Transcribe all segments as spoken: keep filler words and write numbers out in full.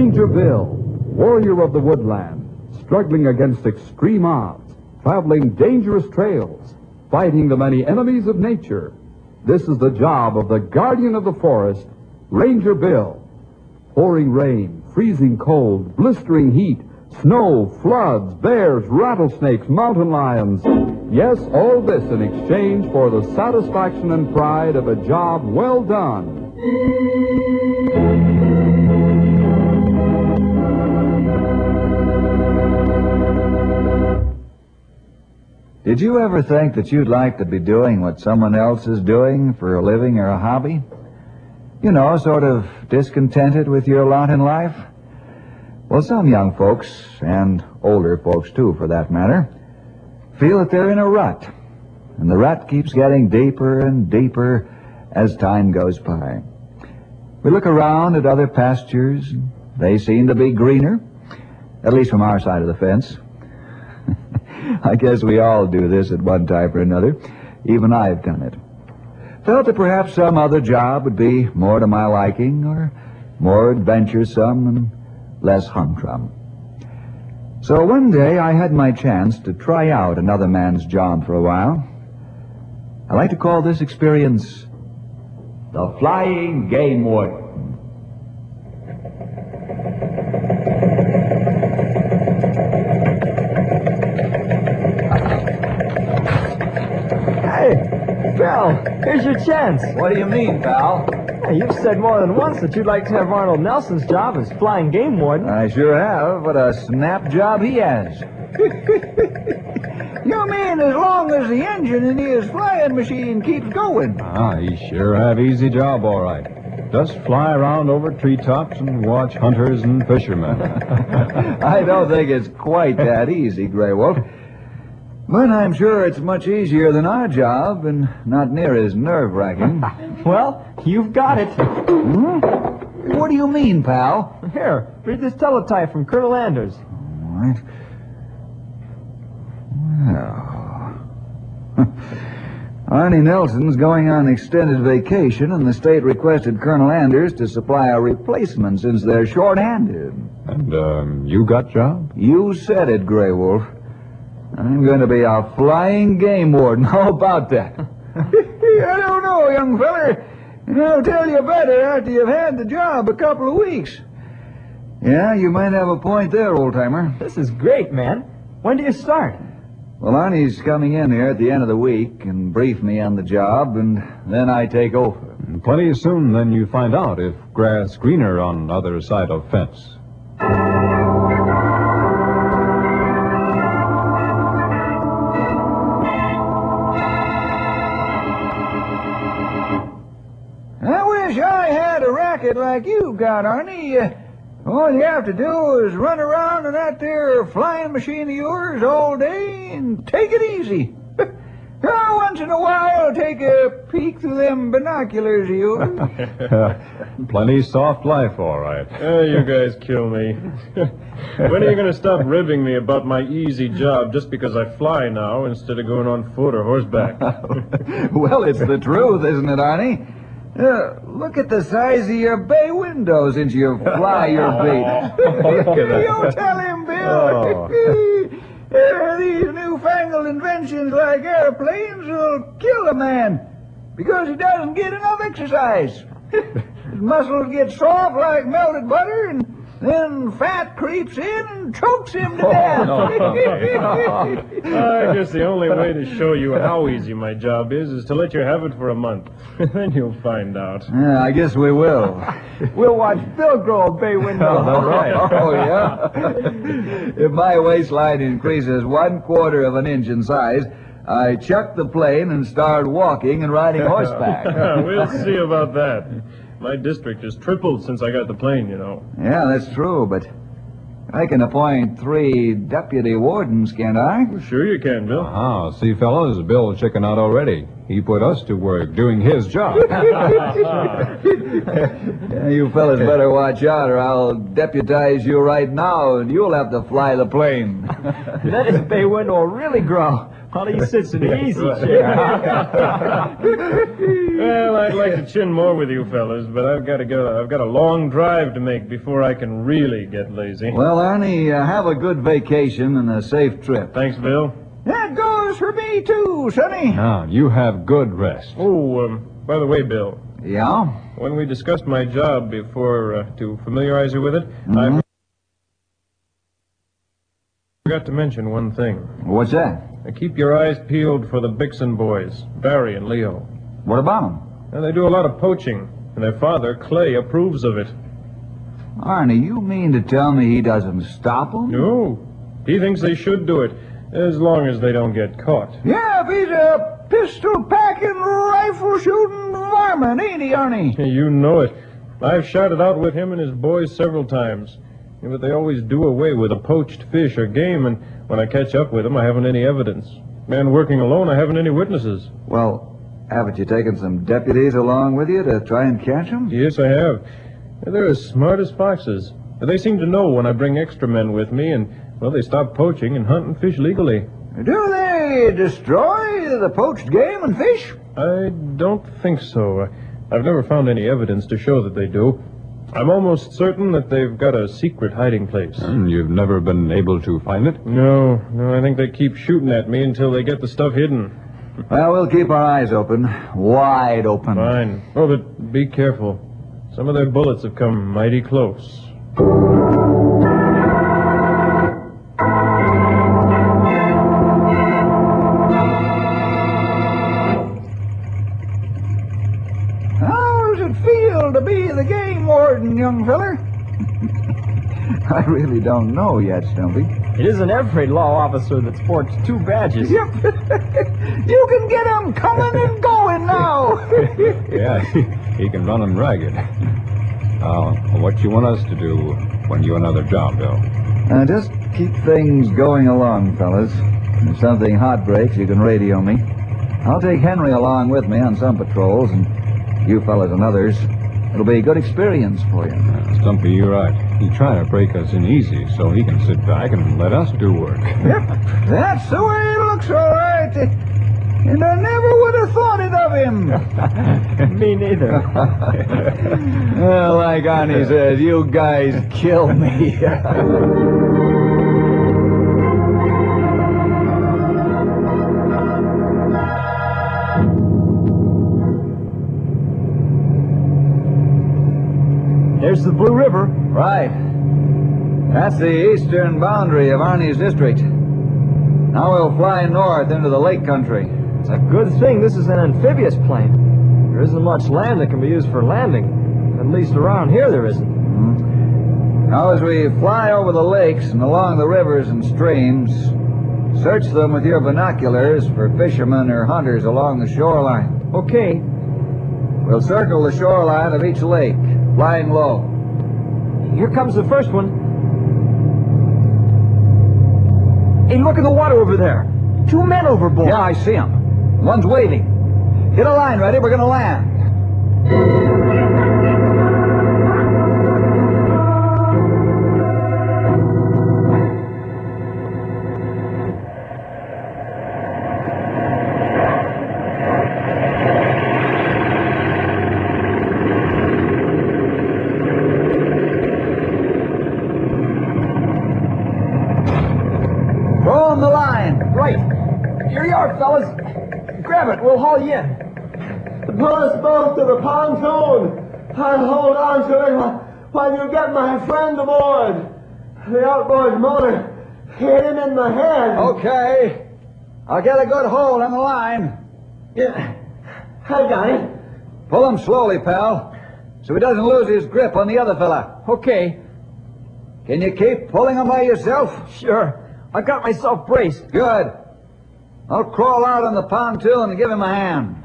Ranger Bill, warrior of the woodland, struggling against extreme odds, traveling dangerous trails, fighting the many enemies of nature. This is the job of the guardian of the forest, Ranger Bill. Pouring rain, freezing cold, blistering heat, snow, floods, bears, rattlesnakes, mountain lions. Yes, all this in exchange for the satisfaction and pride of a job well done. Did you ever think that you'd like to be doing what someone else is doing for a living or a hobby? You know, sort of discontented with your lot in life? Well, some young folks, and older folks too for that matter, feel that they're in a rut, and the rut keeps getting deeper and deeper as time goes by. We look around at other pastures, and they seem to be greener, at least from our side of the fence. I guess we all do this at one time or another. Even I've done it. Felt that perhaps some other job would be more to my liking, or more adventuresome and less humdrum. So one day I had my chance to try out another man's job for a while. I like to call this experience the Flying Game Warden. Bill, here's your chance. What do you mean, pal? Hey, you've said more than once that you'd like to have Arnold Nelson's job as flying game warden. I sure have. What a snap job he has. You mean as long as the engine in his flying machine keeps going? Ah, he sure have easy job, all right. Just fly around over treetops and watch hunters and fishermen. I don't think it's quite that easy, Grey Wolf. But I'm sure it's much easier than our job and not near as nerve-wracking. Well, you've got it. Hmm? What do you mean, pal? Here, read this teletype from Colonel Anders. All right. Well... Arnie Nelson's going on extended vacation, and the state requested Colonel Anders to supply a replacement since they're short-handed. And, um, you got job? You said it, Grey Wolf. I'm going to be a flying game warden. How about that? I don't know, young feller. I'll tell you better after you've had the job a couple of weeks. Yeah, you might have a point there, old-timer. This is great, man. When do you start? Well, Arnie's coming in here at the end of the week and brief me on the job, and then I take over. Plenty soon, then you find out if grass greener on other side of fence. Like you got, Arnie. Uh, all you have to do is run around in that there flying machine of yours all day and take it easy. Now, once in a while, take a peek through them binoculars of yours. Plenty soft life, all right. Oh, you guys kill me. When are you going to stop ribbing me about my easy job just because I fly now instead of going on foot or horseback? Well, it's the truth, isn't it, Arnie? Uh, look at the size of your bay windows since you fly your beat. You tell him, Bill. Oh. uh, these newfangled inventions like airplanes will kill a man because he doesn't get enough exercise. His muscles get soft like melted butter, and then fat creeps in and chokes him to death. Oh, no. I guess the only way to show you how easy my job is is to let you have it for a month. Then you'll find out. Yeah, I guess we will. We'll watch Bill grow a bay window. All right. Oh, yeah? If my waistline increases one quarter of an inch in size, I chuck the plane and start walking and riding horseback. We'll see about that. My district has tripled since I got the plane, you know. Yeah, that's true, but I can appoint three deputy wardens, can't I? Well, sure you can, Bill. Ah, see, fellows, Bill's chickened out already. He put us to work doing his job. Yeah, you fellas better watch out, or I'll deputize you right now, and you'll have to fly the plane. Then his bay window will really grow while he sits in the easy chair. Well, I'd like to chin more with you fellas, but I've got to go. I've got a long drive to make before I can really get lazy. Well, Arnie, uh, have a good vacation and a safe trip. Thanks, Bill. That goes for me, too, Sonny. Now, you have good rest. Oh, um, by the way, Bill, Yeah? when we discussed my job before uh, to familiarize you with it, Mhm. I forgot to mention one thing. What's that? Uh, keep your eyes peeled for the Bixon boys, Barry and Leo. What about them? Now, they do a lot of poaching, and their father, Clay, approves of it. Arnie, you mean to tell me he doesn't stop them? No, he thinks they should do it, as long as they don't get caught. Yeah, if he's a pistol-packing, rifle-shooting varmint, ain't he, Arnie? You know it. I've shouted out with him and his boys several times. Yeah, but they always do away with a poached fish or game, and when I catch up with them, I haven't any evidence. Man, working alone, I haven't any witnesses. Well, haven't you taken some deputies along with you to try and catch them? Yes, I have. They're as smart as foxes. They seem to know when I bring extra men with me, and, well, they stop poaching and hunt and fish legally. Do they destroy the poached game and fish? I don't think so. I've never found any evidence to show that they do. I'm almost certain that they've got a secret hiding place. And you've never been able to find it? No, no, I think they keep shooting at me until they get the stuff hidden. Well, we'll keep our eyes open. Wide open. Fine. Oh, but be careful. Some of their bullets have come mighty close. How does it feel to be the game warden, young feller? I really don't know yet, Stumpy. It isn't every law officer that sports two badges. Yep. You can get 'em coming and going now. Yeah, he can run 'em ragged. Now, what you want us to do when you another job, Bill? Uh, just keep things going along, fellas. If something hot breaks, you can radio me. I'll take Henry along with me on some patrols, and you fellas and others. It'll be a good experience for you. Uh, Stumpy, you're right. He's trying to break us in easy so he can sit back and let us do work. Yep, that's the way it looks, all right. And I never would have thought it of him. Me neither. Well, like Arnie says, you guys kill me. There's the Blue River. Right. That's the eastern boundary of Arnie's district. Now we'll fly north into the lake country. It's a good thing this is an amphibious plane. There isn't much land that can be used for landing. At least around here there isn't. Mm-hmm. Now as we fly over the lakes and along the rivers and streams, search them with your binoculars for fishermen or hunters along the shoreline. Okay. We'll circle the shoreline of each lake, flying low. Here comes the first one. Hey, look at the water over there. Two men overboard. Yeah, I see them. One's waving. Get a line ready. We're going to land. Throw 'em the line. Right. Here you are, fellas. Grab it. We'll haul you in. Pull us both to the pontoon. I'll hold on to it while you get my friend aboard. The outboard motor hit him in the head. Okay. I'll get a good hold on the line. Yeah, I got it. Pull him slowly, pal, so he doesn't lose his grip on the other fella. Okay. Can you keep pulling him by yourself? Sure. I got myself braced. Good. I'll crawl out on the pontoon and give him a hand.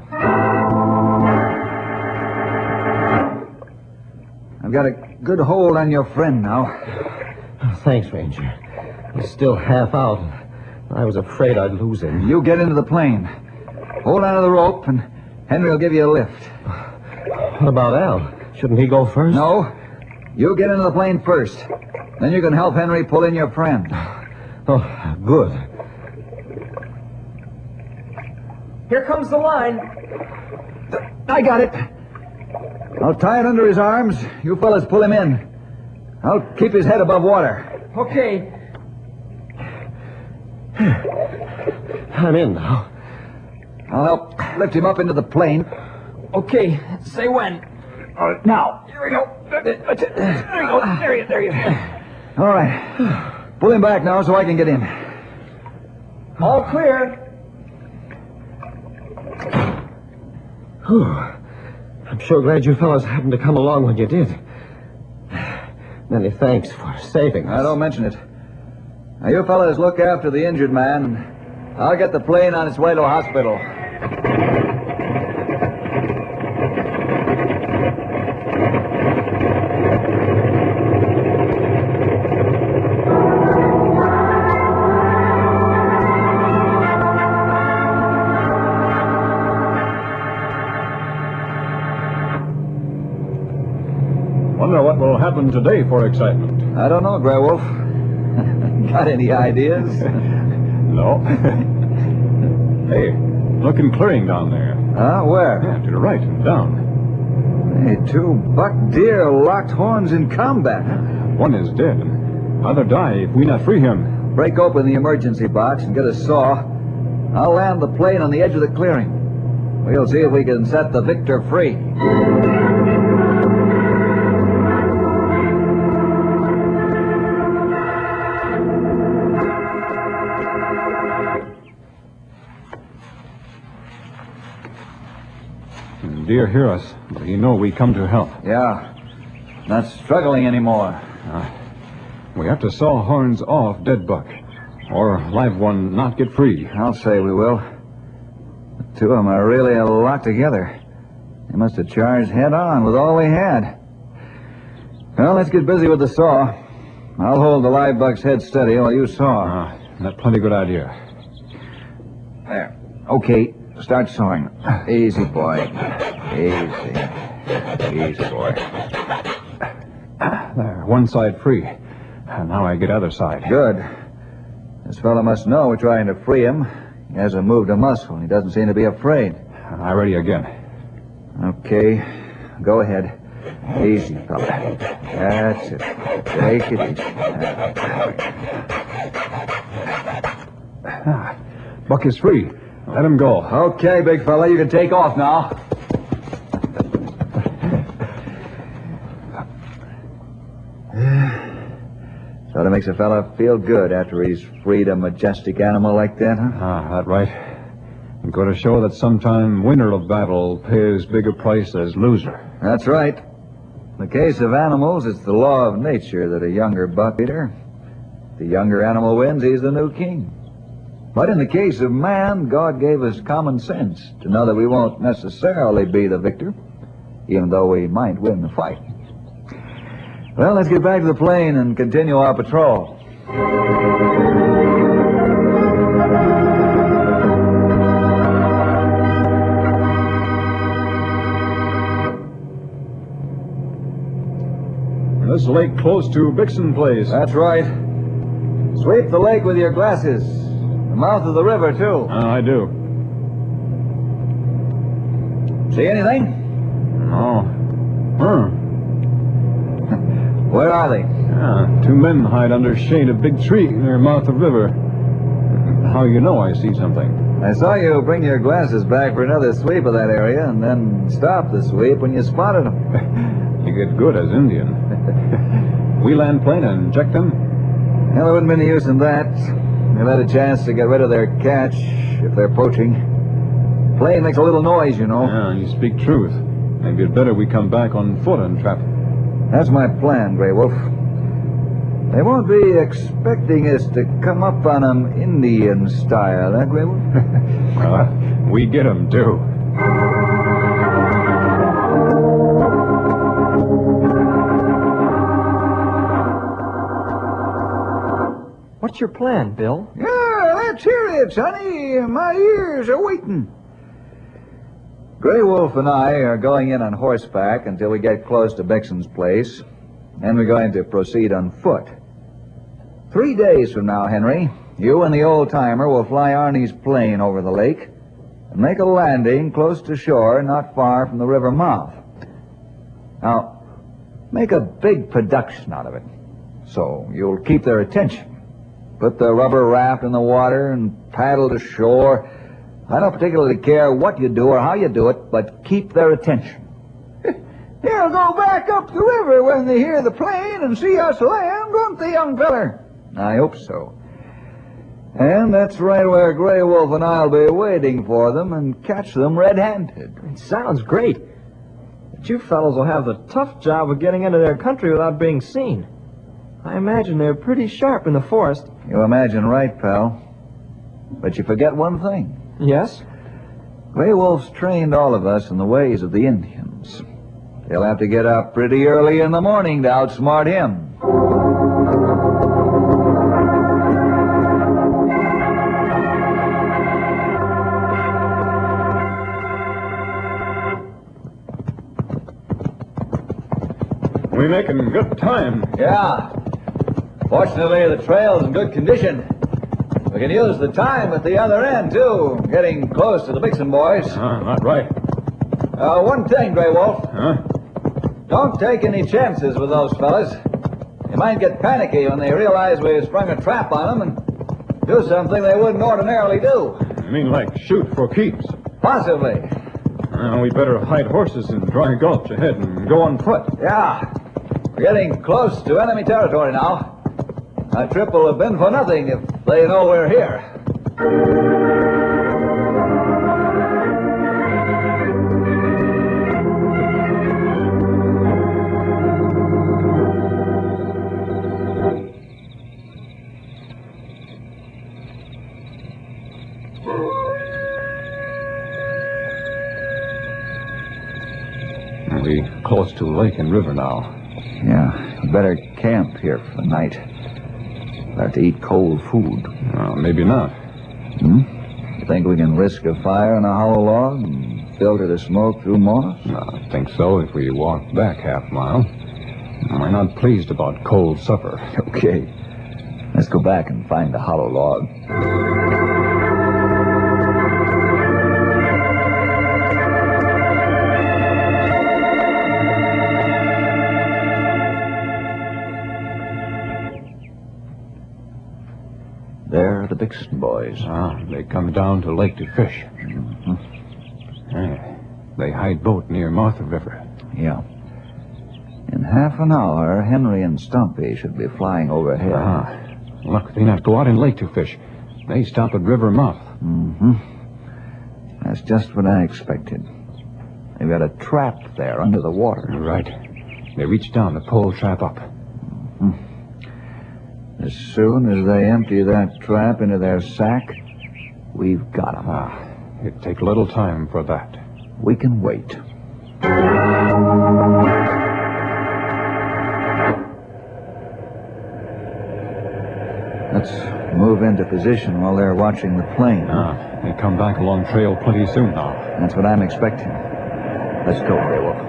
I've got a good hold on your friend now. Thanks, Ranger. He's still half out. I was afraid I'd lose him. You get into the plane. Hold on to the rope, and Henry will give you a lift. What about Al? Shouldn't he go first? No. You get into the plane first. Then you can help Henry pull in your friend. Oh, good. Here comes the line. I got it. I'll tie it under his arms. You fellas pull him in. I'll keep his head above water. Okay. I'm in now. I'll help lift him up into the plane. Okay. Say when. Uh, now. Here we go. There we go. There you, there you. All right. Pull him back now so I can get in. All clear. Whew. I'm sure glad you fellows happened to come along when you did. Many thanks for saving us. Now, don't mention it. Now, you fellas look after the injured man. I'll get the plane on its way to a hospital. Wonder what will happen today for excitement. I don't know, Grey Wolf. Got any ideas? No. Hey, looking clearing down there. Huh? Where? Yeah, to the right and down. Hey, two buck deer locked horns in combat. One is dead. Other die if we not free him. Break open the emergency box and get a saw. I'll land the plane on the edge of the clearing. We'll see if we can set the victor free. Deer hear us, but he know we come to help. Yeah. Not struggling anymore. Uh, we have to saw horns off dead buck, or live one not get free. I'll say we will. The two of them are really locked together. They must have charged head on with all they had. Well, let's get busy with the saw. I'll hold the live buck's head steady while you saw. Ah, that's plenty good idea. There. Okay, start sawing. Easy, boy. Easy. Easy, boy. There, one side free. And now I get other side. Good. This fellow must know we're trying to free him. He hasn't moved a muscle. He doesn't seem to be afraid. I ready again. Okay. Go ahead. Easy, fella. That's it. Take it easy. Ah, Buck is free. Let him go. Okay, big fella. You can take off now. Sort of makes a fella feel good after he's freed a majestic animal like that, huh? Ah, that right. And go to show that sometime winner of battle pays bigger price as loser. That's right. In the case of animals, it's the law of nature that a younger buck eater. If the younger animal wins, he's the new king. But in the case of man, God gave us common sense to know that we won't necessarily be the victor, even though we might win the fight. Well, let's get back to the plane and continue our patrol. This lake close to Bixon Place. That's right. Sweep the lake with your glasses. The mouth of the river, too. Ah, I do. See anything? No. Huh. Where are they? Ah, two men hide under shade of big tree near mouth of river. How you know I see something? I saw you bring your glasses back for another sweep of that area and then stop the sweep when you spotted them. You get good as Indian. We land plane and check them? Well, there wouldn't be any use in that. They've had a chance to get rid of their catch if they're poaching. Plane makes a little noise, you know. Yeah, you speak truth. Maybe it's better we come back on foot and trap. That's my plan, Grey Wolf. They won't be expecting us to come up on them Indian style, eh, Grey Wolf? Well, we get 'em, too. What's your plan, Bill? Yeah, let's hear it, sonny. My ears are waiting. Grey Wolf and I are going in on horseback until we get close to Bixon's place. Then we're going to proceed on foot. Three days from now, Henry, you and the old-timer will fly Arnie's plane over the lake. and make a landing close to shore not far from the river mouth. Now, make a big production out of it, so you'll keep their attention. Put the rubber raft in the water and paddle to shore. I don't particularly care what you do or how you do it, but keep their attention. They'll go back up the river when they hear the plane and see us land, won't they, young feller? I hope so. And that's right where Grey Wolf and I'll be waiting for them and catch them red-handed. It sounds great. But you fellows will have the tough job of getting into their country without being seen. I imagine they're pretty sharp in the forest. You imagine right, pal. But you forget one thing. Yes? Grey Wolf's trained all of us in the ways of the Indians. He'll have to get up pretty early in the morning to outsmart him. We're making good time. Yeah. Fortunately, the trail's in good condition. We can use the time at the other end, too, getting close to the Bixen boys. Uh, not right. Uh, one thing, Grey Wolf. Huh? Don't take any chances with those fellas. They might get panicky when they realize we've sprung a trap on them and do something they wouldn't ordinarily do. You mean like shoot for keeps? Possibly. Uh, we better hide horses in Dry Gulch ahead and go on foot. Yeah. We're getting close to enemy territory now. Our trip will have been for nothing if they know we're here. We're close to lake and river now. Yeah, we better camp here for the night. We'll have to eat cold food. Uh, maybe not. Hmm? You think we can risk a fire on a hollow log and filter the smoke through moss? No, I think so if we walk back half mile. We're not pleased about cold supper. Okay. Let's go back and find the hollow log. There are the Bixen boys. Ah, they come down to lake to fish. Mm-hmm. Yeah, they hide boat near Martha River. Yeah. In half an hour, Henry and Stumpy should be flying overhead. Ah, look, they not go out in lake to fish. They stop at river mouth. Mm-hmm. That's just what I expected. They've got a trap there under the water. Right. They reach down to pull trap up. Mm-hmm. As soon as they empty that trap into their sack, we've got them. Ah, it'd take little time for that. We can wait. Let's move into position while they're watching the plane. Ah, they come back along trail plenty soon now. That's what I'm expecting. Let's go, Grey Wolf.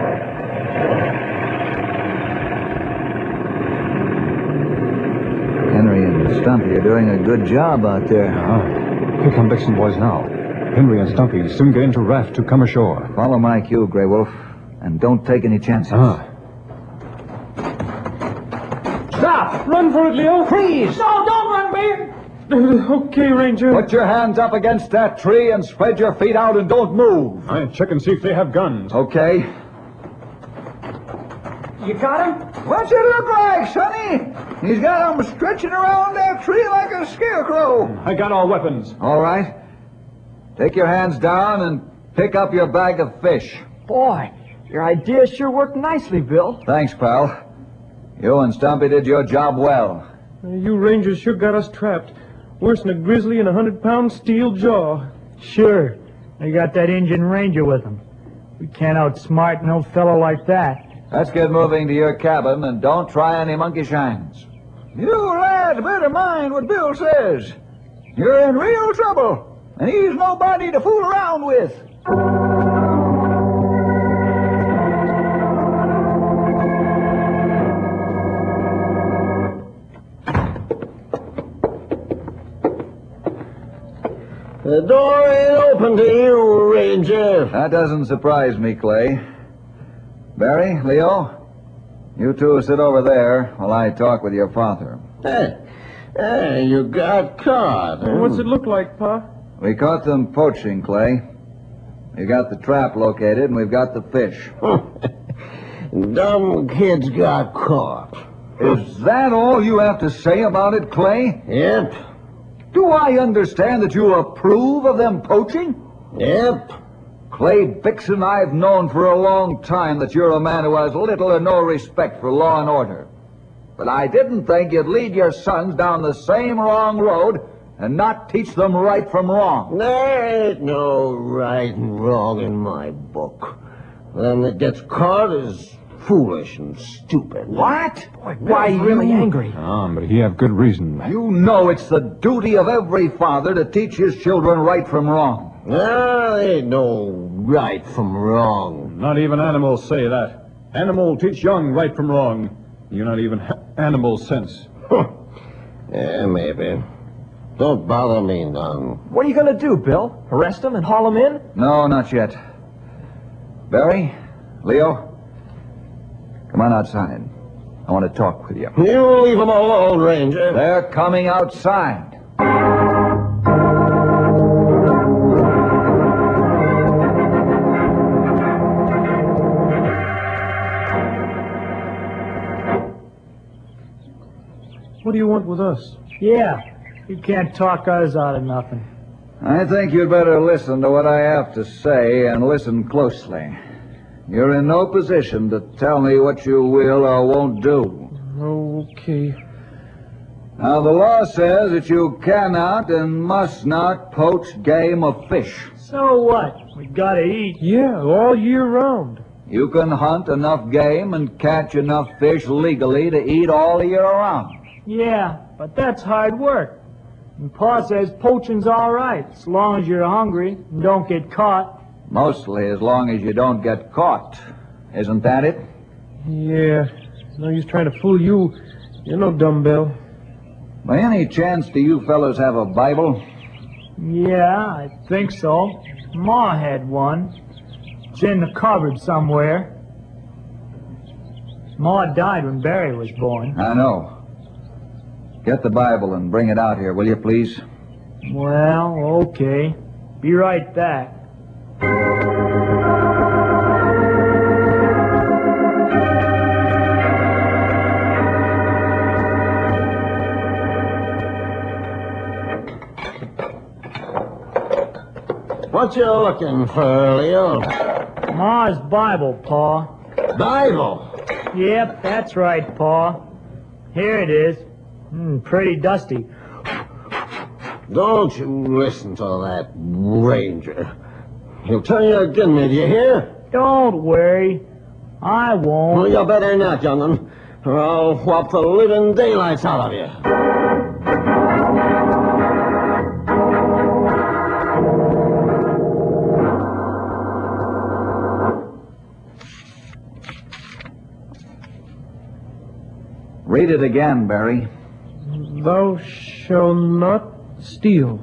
Henry and Stumpy are doing a good job out there. Uh-huh. Here come Bixen boys now. Henry and Stumpy soon get into raft to come ashore. Follow my cue, Grey Wolf, and don't take any chances. Ah. Stop! Run for it, Leo! Freeze! No, don't run, babe! Okay, Ranger. Put your hands up against that tree and spread your feet out and don't move. I'll check and see if they have guns. Okay. You got him? What's it look like, Sonny? He's got them stretching around that tree like a scarecrow. I got all weapons. All right. Take your hands down and pick up your bag of fish. Boy, your idea sure worked nicely, Bill. Thanks, pal. You and Stumpy did your job well. You Rangers sure got us trapped. Worse than a grizzly and a hundred-pound steel jaw. Sure. They got that Indian Ranger with them. We can't outsmart no fellow like that. Let's get moving to your cabin and don't try any monkey shines. You lads better mind what Bill says. You're in real trouble, and he's nobody to fool around with. The door ain't open to you, Ranger. That doesn't surprise me, Clay. Barry, Leo, you two sit over there while I talk with your father. Hey, hey, you got caught. Huh? What's it look like, Pa? We caught them poaching, Clay. We got the trap located, and we've got the fish. Dumb kids got caught. Is that all you have to say about it, Clay? Yep, Do I understand that you approve of them poaching? yep. Clay Dixon, I've known for a long time that you're a man who has little or no respect for law and order. But I didn't think you'd lead your sons down the same wrong road and not teach them right from wrong. There ain't no right and wrong in my book. Them that gets caught is foolish and stupid. What? Why are you really angry? Ah, but he have good reason. You know it's the duty of every father to teach his children right from wrong. No, ain't no right from wrong. Not even animals say that. Animal teach young right from wrong. You not even ha- animal sense. Yeah, maybe. Don't bother me none. What are you going to do, Bill? Arrest him and haul him in? No, not yet. Barry, Leo, come on outside. I want to talk with you. You leave them alone, Ranger. They're coming outside. What do you want with us? Yeah, you can't talk us out of nothing. I think you'd better listen to what I have to say and listen closely. You're in no position to tell me what you will or won't do. Okay. Now, the law says that you cannot and must not poach game or fish. So what? We gotta eat. Yeah, all year round. You can hunt enough game and catch enough fish legally to eat all year round. Yeah, but that's hard work. And Pa says poaching's all right, as long as you're hungry and don't get caught. Mostly as long as you don't get caught. Isn't that it? Yeah. No use trying to fool you. You're no dumbbell. By any chance do you fellows have a Bible? Yeah, I think so. Ma had one. It's in the cupboard somewhere. Ma died when Barry was born. I know. Get the Bible and bring it out here, will you, please? Well, okay. Be right back. What you looking for, Leo? Ma's Bible, Pa. Bible. Yep, that's right, Pa. Here it is. Mm, pretty dusty. Don't you listen to that Ranger. He'll tell you again, do you hear? Don't worry. I won't. Well, you better not, young'un, or I'll whop the living daylights out of you. Read it again, Barry. Thou shalt not steal.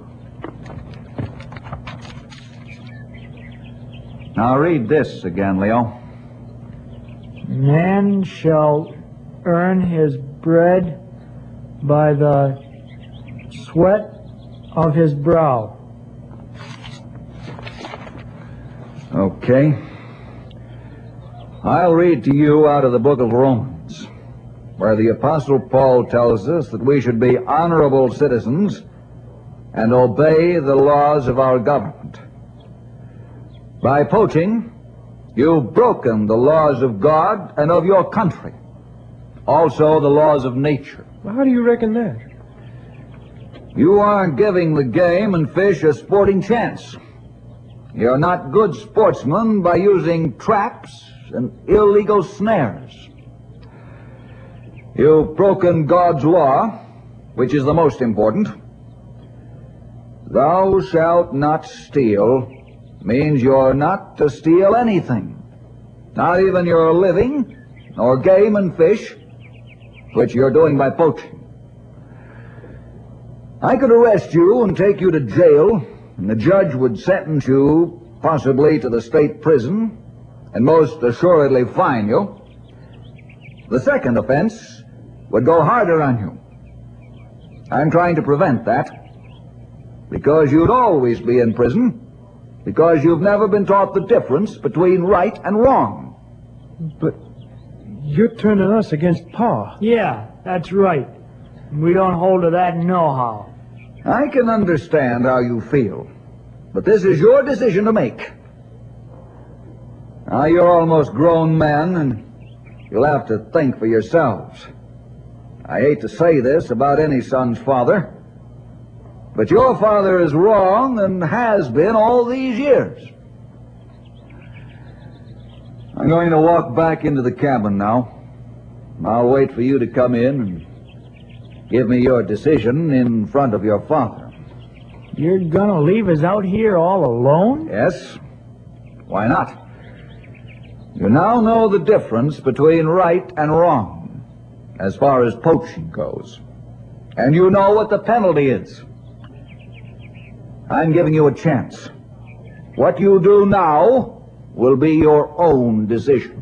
Now read this again, Leo. Man shall earn his bread by the sweat of his brow. Okay. I'll read to you out of the book of Romans, where the Apostle Paul tells us that we should be honorable citizens and obey the laws of our government. By poaching, you've broken the laws of God and of your country, also the laws of nature. Well, how do you reckon that? You aren't giving the game and fish a sporting chance. You're not good sportsmen by using traps and illegal snares. You've broken God's law, which is the most important. Thou shalt not steal means you're not to steal anything, not even your living, nor game and fish, which you're doing by poaching. I could arrest you and take you to jail and the judge would sentence you possibly to the state prison and most assuredly fine you. The second offense would go harder on you. I'm trying to prevent that, because you'd always be in prison, because you've never been taught the difference between right and wrong. But you're turning us against Pa. Yeah, that's right. We don't hold to that nohow. I can understand how you feel, but this is your decision to make. Now, you're almost grown men, and you'll have to think for yourselves. I hate to say this about any son's father, but your father is wrong and has been all these years. I'm going to walk back into the cabin now. I'll wait for you to come in and give me your decision in front of your father. You're gonna leave us out here all alone? Yes. Why not? You now know the difference between right and wrong, as far as poaching goes. And you know what the penalty is. I'm giving you a chance. What you do now will be your own decision.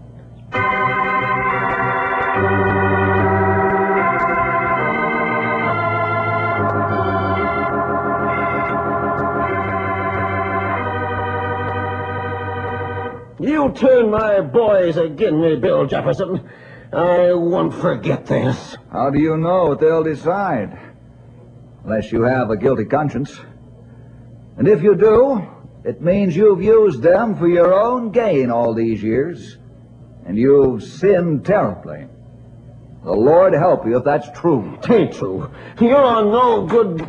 You turn my boys agin me, Bill Jefferson. I won't forget this. How do you know what they'll decide? Unless you have a guilty conscience. And if you do, it means you've used them for your own gain all these years, and you've sinned terribly. The Lord help you if that's true. Tain't true. You're on no good...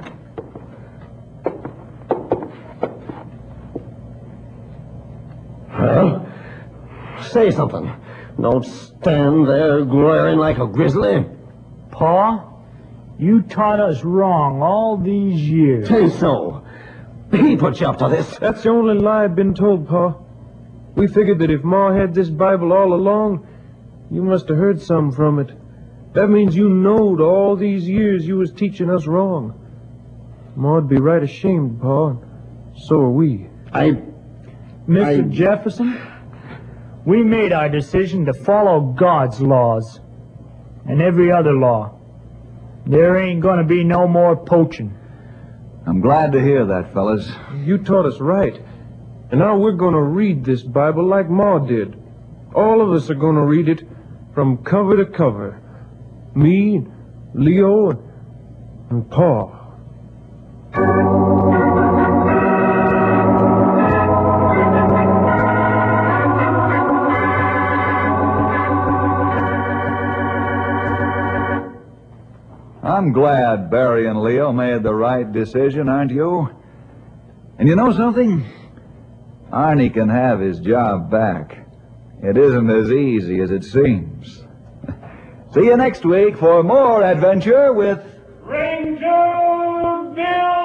Well, say something. Don't stand there glaring like a grizzly. Pa, you taught us wrong all these years. Tain't so. He put you up to this. That's the only lie I've been told, Pa. We figured that if Ma had this Bible all along, you must have heard some from it. That means you knowed all these years you was teaching us wrong. Ma'd be right ashamed, Pa. So are we. I... Mister I- Jefferson, we made our decision to follow God's laws and every other law. There ain't gonna be no more poaching. I'm glad to hear that, fellas. You taught us right. And now we're going to read this Bible like Ma did. All of us are going to read it from cover to cover. Me, Leo, and Pa. I'm glad Barry and Leo made the right decision, aren't you? And you know something? Arnie can have his job back. It isn't as easy as it seems. See you next week for more adventure with Ranger Bill!